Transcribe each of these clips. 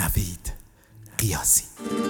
نوید قیاسی.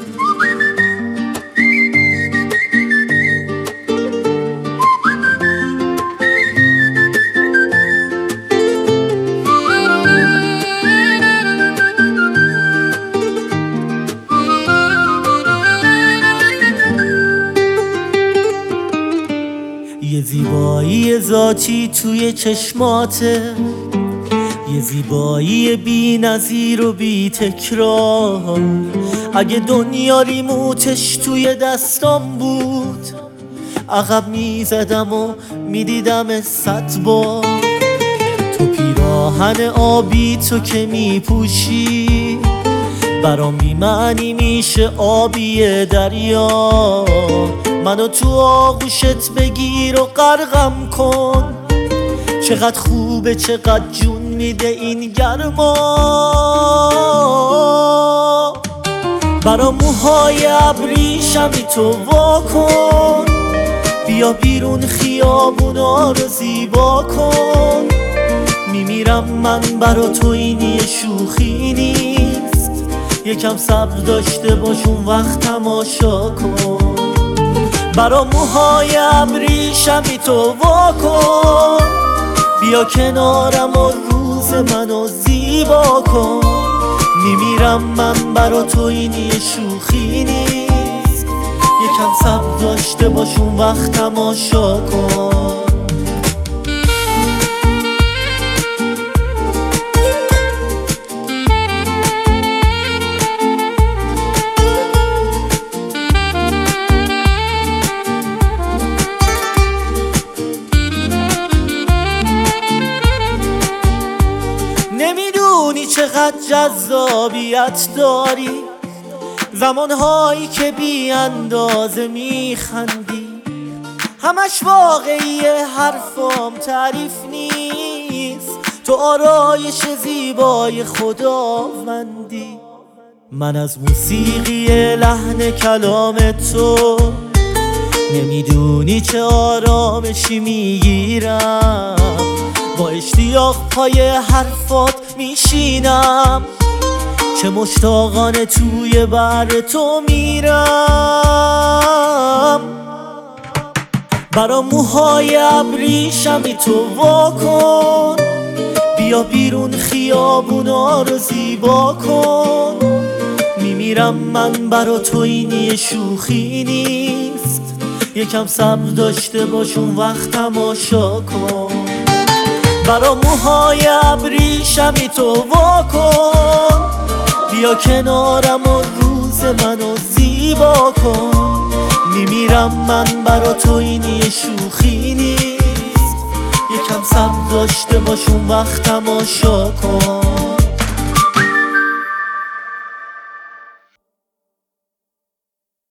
یه زیبایی ذاتی توی چشماته، یه زیبایی بی نظیر و بی تکرار. اگه دنیا ریموتش توی دستام بود، عقب میزدم و میدیدم 100 بار. تو پیراهن آبی تو که میپوشی، برام بی معنی میشه آبی دریا. منو تو آغوشت بگیر و غرقم کن، چقدر خوبه چقدر جون میده این گرما. برا موهای ابریشمی تو واکن، بیا بیرون خیابونا رو زیبا کن. میمیرم من برا تو، این یه شوخی نیست. یکم صبر داشته باش اون وقت تماشا کن. برا موهای ابریشمی تو واکن، بیا کنارم و روز منو زیبا کن. میمیرم من برا تو، این یه شوخی نیست. یکم صبر داشته باش اون وقت تماشا کن. نمیدونی چقدر جذابیت داری، زمانهایی که بی اندازه میخندی. همش واقعیه حرفام تعریف نیست، تو آرایش زیبای خداوندی. من از موسیقی لحن کلام تو نمیدونی چه آرامشی میگیرم. با اشتیاق پای حرفات میشینم، چه مشتاقانه توی بر تو میرم. برا موهای ابریشمی تو واکن، بیا بیرون خیابونا رو زیبا کن. میمیرم من برا تو، این یه شوخی نیست. یکم صبر داشته باش اون وقت تماشا کن. برا موهای ابریشمی تو واکن، بیا کنارم و روز منو زیبا کن. میمیرم من برا تو، این یه شوخی نیست. یکم صبر داشته باش اون وقت تماشا کن.